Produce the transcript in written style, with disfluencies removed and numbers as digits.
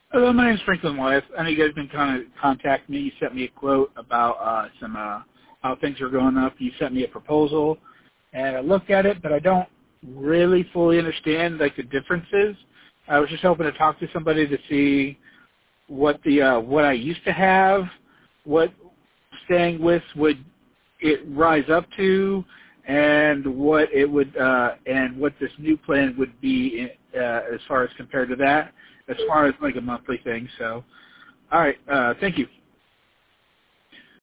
Hello, my name's Franklin Wyeth. I know you guys have been kind of contacting me. You sent me a quote about some how things are going up. You sent me a proposal, and I looked at it, but I don't really fully understand like the differences. I was just hoping to talk to somebody to see what what I used to have, what staying with would it rise up to, and what it would and what this new plan would be as far as compared to that, as far as like a monthly thing. So, all right, thank you.